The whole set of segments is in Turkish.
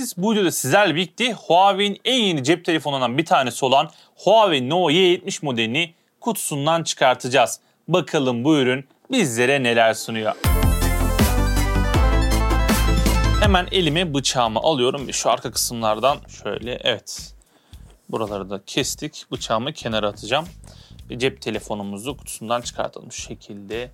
Biz bu videoda sizlerle birlikte Huawei'nin en yeni cep telefonundan bir tanesi olan Huawei Nova Y70 modelini kutusundan çıkartacağız. Bakalım bu ürün bizlere neler sunuyor. Hemen elime bıçağımı alıyorum ve şu arka kısımlardan şöyle buraları da kestik. Bıçağımı kenara atacağım. Ve cep telefonumuzu kutusundan çıkartalım. Şu şekilde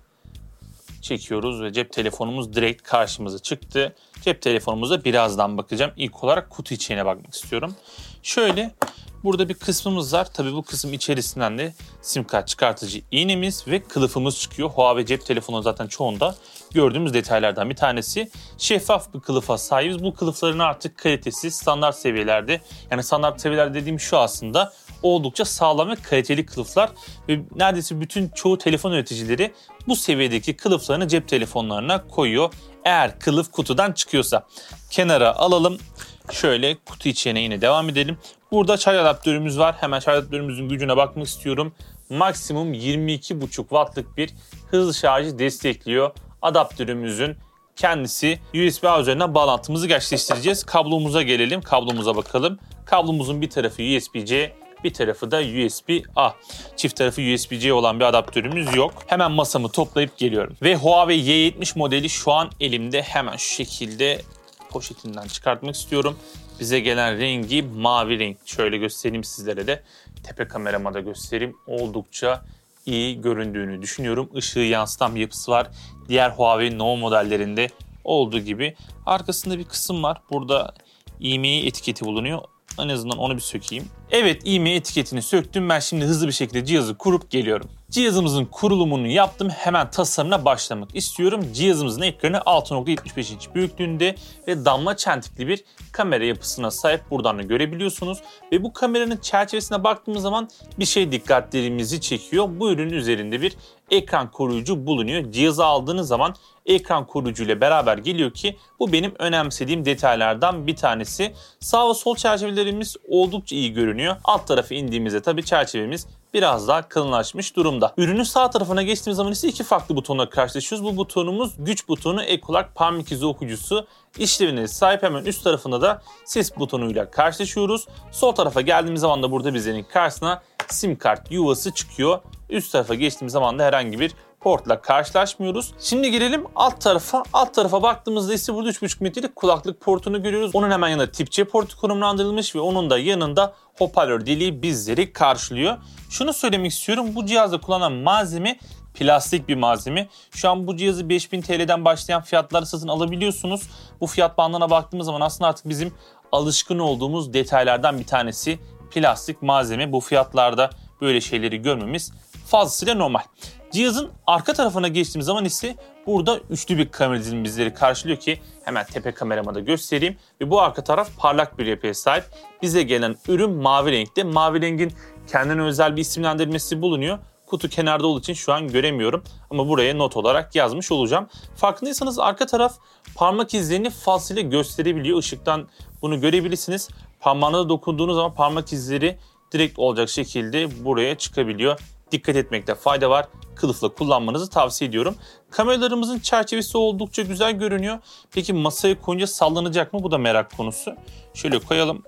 çekiyoruz ve cep telefonumuz direkt karşımıza çıktı. Cep telefonumuza birazdan bakacağım. İlk olarak kutu içine bakmak istiyorum. Şöyle burada bir kısmımız var. Tabii bu kısım içerisinden de sim kart çıkartıcı iğnemiz ve kılıfımız çıkıyor. Huawei cep telefonu zaten çoğunda gördüğümüz detaylardan bir tanesi. Şeffaf bir kılıfa sahibiz. Bu kılıfların artık kalitesi standart seviyelerde. Yani standart seviyeler dediğim şu aslında oldukça sağlam ve kaliteli kılıflar ve neredeyse çoğu telefon üreticileri bu seviyedeki kılıflarını cep telefonlarına koyuyor. Eğer kılıf kutudan çıkıyorsa kenara alalım. Şöyle kutu içine yine devam edelim. Burada şarj adaptörümüz var. Hemen şarj adaptörümüzün gücüne bakmak istiyorum. Maksimum 22,5 wattlık bir hızlı şarjı destekliyor. Adaptörümüzün kendisi USB-A üzerinden bağlantımızı gerçekleştireceğiz. Kablomuza gelelim. Kablomuza bakalım. Kablomuzun bir tarafı USB-C, bir tarafı da USB-A. Çift tarafı USB-C olan bir adaptörümüz yok. Hemen masamı toplayıp geliyorum. Ve Huawei Y70 modeli şu an elimde. Hemen şu şekilde poşetinden çıkartmak istiyorum. Bize gelen rengi mavi renk. Şöyle göstereyim sizlere de. Tepe kamerama da göstereyim. Oldukça iyi göründüğünü düşünüyorum. Işığı yansıtan bir yapısı var. Diğer Huawei Nova modellerinde olduğu gibi. Arkasında bir kısım var. Burada IMEI etiketi bulunuyor. En azından onu bir sökeyim. Evet, IMEI etiketini söktüm. Ben şimdi hızlı bir şekilde cihazı kurup geliyorum. Cihazımızın kurulumunu yaptım. Hemen tasarımına başlamak istiyorum. Cihazımızın ekranı 6.75 inç büyüklüğünde ve damla çentikli bir kamera yapısına sahip. Buradan da görebiliyorsunuz. Ve bu kameranın çerçevesine baktığımız zaman bir şey dikkatlerimizi çekiyor. Bu ürünün üzerinde bir ekran koruyucu bulunuyor. Cihazı aldığınız zaman ekran koruyucu ile beraber geliyor ki bu benim önemsediğim detaylardan bir tanesi. Sağ ve sol çerçevelerimiz oldukça iyi görünüyor. Alt tarafa indiğimizde tabii çerçevemiz biraz daha kalınlaşmış durumda. Ürünün sağ tarafına geçtiğimiz zaman ise iki farklı butonla karşılaşıyoruz. Bu butonumuz güç butonu, ek olarak parmak izi okuyucusu işlevine sahip. Hemen üst tarafında da ses butonuyla karşılaşıyoruz. Sol tarafa geldiğimiz zaman da burada bizlerin karşısına sim kart yuvası çıkıyor. Üst tarafa geçtiğimiz zaman da herhangi bir portla karşılaşmıyoruz. Şimdi gelelim alt tarafa. Alt tarafa baktığımızda ise burada 3.5 metrelik kulaklık portunu görüyoruz. Onun hemen yanında tip C portu konumlandırılmış ve onun da yanında hoparlör deliği bizleri karşılıyor. Şunu söylemek istiyorum. Bu cihazda kullanılan malzeme plastik bir malzeme. Şu an bu cihazı 5000 TL'den başlayan fiyatlara satın alabiliyorsunuz. Bu fiyat bandına baktığımız zaman aslında artık bizim alışkın olduğumuz detaylardan bir tanesi plastik malzeme. Bu fiyatlarda böyle şeyleri görmemiz fazlasıyla normal. Cihazın arka tarafına geçtiğimiz zaman ise burada üçlü bir kamera dizilimi bizleri karşılıyor ki hemen tepe kamerama da göstereyim. Ve bu arka taraf parlak bir yapıya sahip. Bize gelen ürün mavi renkte. Mavi rengin kendine özel bir isimlendirmesi bulunuyor. Kutu kenarda olduğu için şu an göremiyorum ama buraya not olarak yazmış olacağım. Farkındaysanız arka taraf parmak izlerini fazlasıyla gösterebiliyor. Işıktan bunu görebilirsiniz. Parmağına dokunduğunuz zaman parmak izleri direkt olacak şekilde buraya çıkabiliyor. Dikkat etmekte fayda var. Kılıfla kullanmanızı tavsiye ediyorum. Kameralarımızın çerçevesi oldukça güzel görünüyor. Peki masaya koyunca sallanacak mı? Bu da merak konusu. Şöyle koyalım.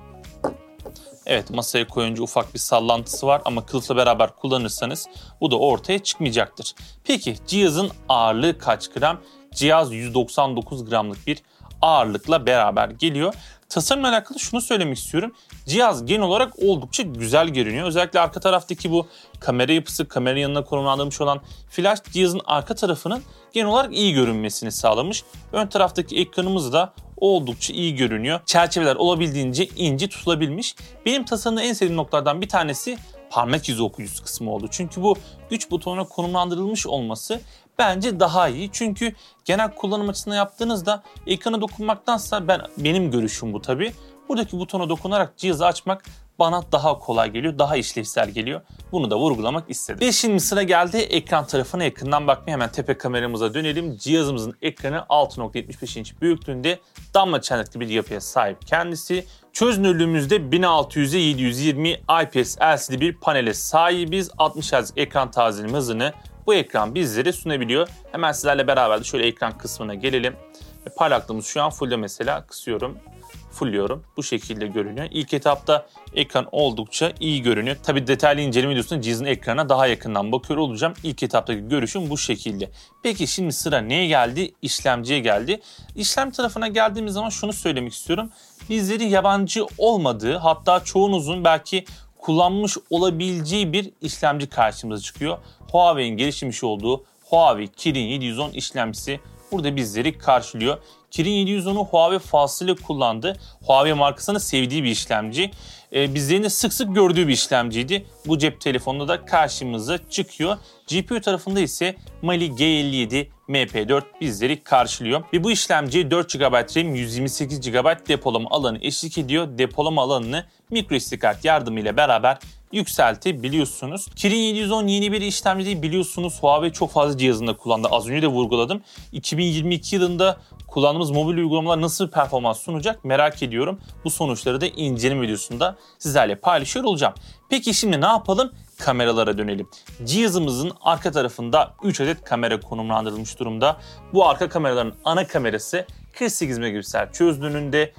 Evet, masaya koyunca ufak bir sallantısı var ama kılıfla beraber kullanırsanız bu da ortaya çıkmayacaktır. Peki cihazın ağırlığı kaç gram? Cihaz 199 gramlık bir ağırlıkla beraber geliyor. Tasarımla alakalı şunu söylemek istiyorum. Cihaz genel olarak oldukça güzel görünüyor. Özellikle arka taraftaki bu kamera yapısı, kameranın yanına konumlandırılmış olan flash cihazın arka tarafının genel olarak iyi görünmesini sağlamış. Ön taraftaki ekranımız da oldukça iyi görünüyor. Çerçeveler olabildiğince ince tutulabilmiş. Benim tasarımda en sevdiğim noktalardan bir tanesi parmak izi okuyucusu kısmı oldu. Çünkü bu güç butonuna konumlandırılmış olması bence daha iyi. Çünkü genel kullanım açısından yaptığınızda ekrana dokunmaktansa benim görüşüm bu tabii. Buradaki butona dokunarak cihazı açmak bana daha kolay geliyor, daha işlevsel geliyor. Bunu da vurgulamak istedim. Ve şimdi sıra geldi ekran tarafına yakından bakmaya. Hemen tepe kameramıza dönelim. Cihazımızın ekranı 6.75 inç büyüklüğünde damla çentikli bir yapıya sahip kendisi. Çözünürlüğümüzde 1600'e 720 IPS LCD bir panele sahibiz. 60 Hz ekran tazeleme hızını bu ekran bizlere sunabiliyor. Hemen sizlerle beraber de şöyle ekran kısmına gelelim. Parlaklığımız şu an full'de mesela, kısıyorum. fulluyorum. Bu şekilde görünüyor. İlk etapta ekran oldukça iyi görünüyor. Tabii detaylı inceleme videosunda cihazın ekranına daha yakından bakıyor olacağım. İlk etaptaki görüşüm bu şekilde. Peki şimdi sıra neye geldi? İşlemciye geldi. İşlem tarafına geldiğimiz zaman şunu söylemek istiyorum. Bizleri yabancı olmadığı, hatta çoğunuzun belki kullanmış olabileceği bir işlemci karşımıza çıkıyor. Huawei'in geliştirmiş olduğu Huawei Kirin 710 işlemcisi burada bizleri karşılıyor. Kirin 710'u Huawei fazlasıyla kullandı. Huawei markasının sevdiği bir işlemci. Bizlerin de sık sık gördüğü bir işlemciydi. Bu cep telefonunda da karşımıza çıkıyor. GPU tarafında ise Mali G57 MP4 bizleri karşılıyor. Ve bu işlemciye 4 GB RAM, 128 GB depolama alanı eşlik ediyor. Depolama alanını microSD kart yardımıyla beraber yükseltebiliyorsunuz. Kirin 710 yeni bir işlemci değil, biliyorsunuz Huawei çok fazla cihazında kullandı. Az önce de vurguladım. 2022 yılında kullandığımız mobil uygulamalar nasıl bir performans sunacak merak ediyorum. Bu sonuçları da inceleme videosunda sizlerle paylaşıyor olacağım. Peki şimdi ne yapalım? Kameralara dönelim. Cihazımızın arka tarafında 3 adet kamera konumlandırılmış durumda. Bu arka kameraların ana kamerası 48 megapiksel çözünürlüğünde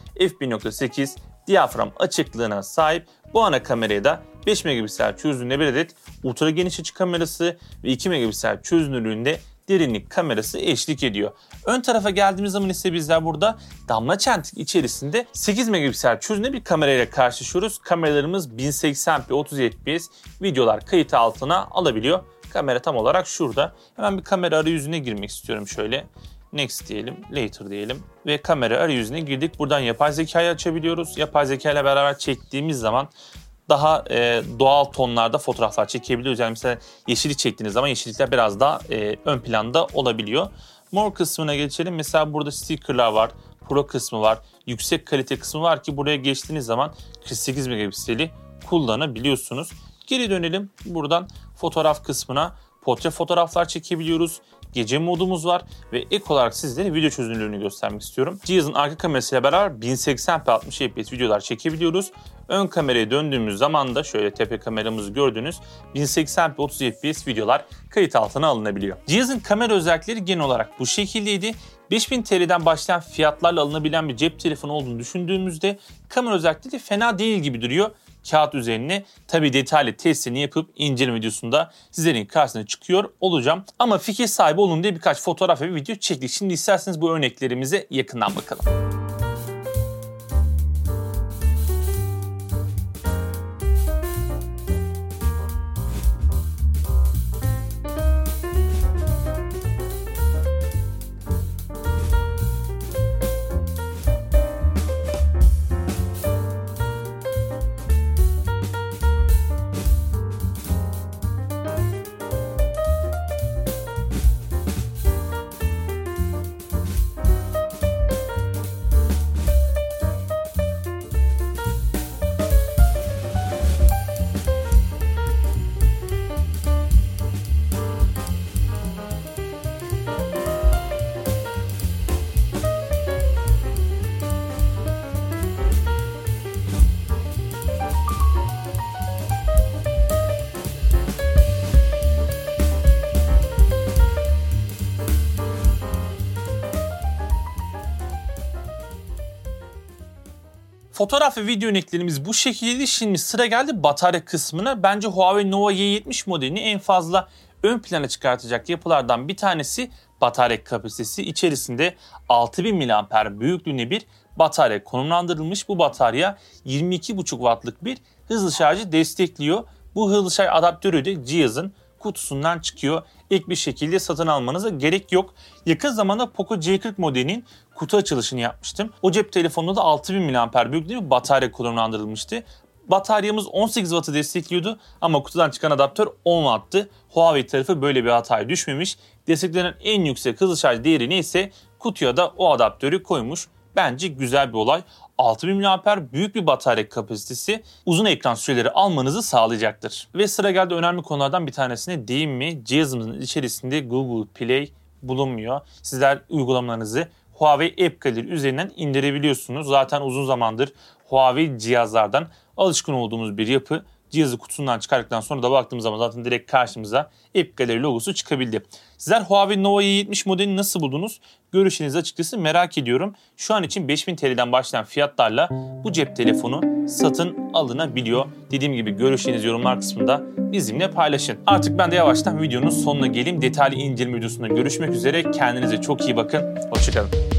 f1.8 diyafram açıklığına sahip. Bu ana kameraya da 5 megapiksel çözünürlüğünde bir adet ultra geniş açı kamerası ve 2 megapiksel çözünürlüğünde derinlik kamerası eşlik ediyor. Ön tarafa geldiğimiz zaman ise bizler burada damla çentik içerisinde 8 megapiksel çözünürlüğünde bir kamerayla karşılaşıyoruz. Kameralarımız 1080p 30 fps videolar kayıt altına alabiliyor. Kamera tam olarak şurada. Hemen bir kamera arayüzüne girmek istiyorum şöyle. Next diyelim, later diyelim ve kamera arayüzüne girdik. Buradan yapay zekayı açabiliyoruz. Yapay zeka ile beraber çektiğimiz zaman daha doğal tonlarda fotoğraflar çekebiliyoruz. Yani mesela yeşili çektiğiniz zaman yeşillikler biraz daha ön planda olabiliyor. More kısmına geçelim. Mesela burada stickerlar var, pro kısmı var, yüksek kalite kısmı var ki buraya geçtiğiniz zaman 48 megapikseli kullanabiliyorsunuz. Geri dönelim. Buradan fotoğraf kısmına portre fotoğraflar çekebiliyoruz. Gece modumuz var ve ek olarak sizlere video çözünürlüğünü göstermek istiyorum. Cihazın arka kamerasıyla beraber 1080p 60 fps videolar çekebiliyoruz. Ön kameraya döndüğümüz zaman da şöyle tepe kameramızı gördünüz. 1080p 30 fps videolar kayıt altına alınabiliyor. Cihazın kamera özellikleri genel olarak bu şekildeydi. 5000 TL'den başlayan fiyatlarla alınabilen bir cep telefonu olduğunu düşündüğümüzde kamera özellikleri de fena değil gibi duruyor. Kağıt üzerine tabii detaylı testini yapıp inceleme videosunda sizlerin karşısına çıkıyor olacağım. Ama fikir sahibi olun diye birkaç fotoğraf ve video çektik. Şimdi isterseniz bu örneklerimize yakından bakalım. Fotoğraf ve video örneklerimiz bu şekilde. Şimdi sıra geldi batarya kısmına. Bence Huawei Nova Y70 modelini en fazla ön plana çıkartacak yapılardan bir tanesi batarya kapasitesi. İçerisinde 6000 mAh büyüklüğünde bir batarya konumlandırılmış. Bu batarya 22,5 wattlık bir hızlı şarjı destekliyor. Bu hızlı şarj adaptörü de cihazın kutusundan çıkıyor. İlk bir şekilde satın almanıza gerek yok. Yakın zamanda Poco C40 modelinin kutu açılışını yapmıştım. O cep telefonunda da 6000 mAh büyüklüğünde bir batarya konumlandırılmıştı. Bataryamız 18 Watt'ı destekliyordu ama kutudan çıkan adaptör 10 Watt'tı. Huawei tarafı böyle bir hataya düşmemiş. Desteklenen en yüksek hızlı şarj değeri neyse kutuya da o adaptörü koymuş. Bence güzel bir olay. 6000 mAh büyük bir batarya kapasitesi uzun ekran süreleri almanızı sağlayacaktır. Ve sıra geldi önemli konulardan bir tanesine değinme. Mi? Cihazımızın içerisinde Google Play bulunmuyor. Sizler uygulamalarınızı Huawei App Gallery üzerinden indirebiliyorsunuz. Zaten uzun zamandır Huawei cihazlardan alışkın olduğumuz bir yapı. Cihazı kutusundan çıkardıktan sonra da baktığımız zaman zaten direkt karşımıza App Gallery logosu çıkabildi. Sizler Huawei Nova Y70 modelini nasıl buldunuz? Görüşlerinizi açıkçası merak ediyorum. Şu an için 5000 TL'den başlayan fiyatlarla bu cep telefonu satın alınabiliyor. Dediğim gibi görüşlerinizi yorumlar kısmında bizimle paylaşın. Artık ben de yavaştan videonun sonuna geleyim. Detaylı inceleme videosunda görüşmek üzere. Kendinize çok iyi bakın. Hoşçakalın.